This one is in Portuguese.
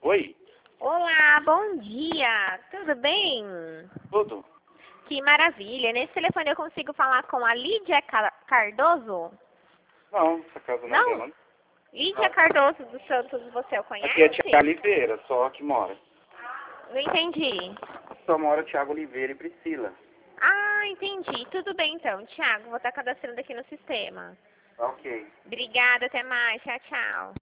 Oi, Olá, bom dia. Tudo bem? tudo? Que maravilha. Nesse telefone eu consigo falar com a Lídia Cardoso? Não, essa casa não é Não? dela. Lídia Não. Cardoso dos Santos, você o Aqui é conhece? Tiago Oliveira, só que mora. Não entendi. Só mora Tiago Oliveira e Priscila. Ah, entendi. Tudo bem então, Thiago. Vou estar cadastrando aqui no sistema. Ok. Obrigada, até mais. Tchau, tchau.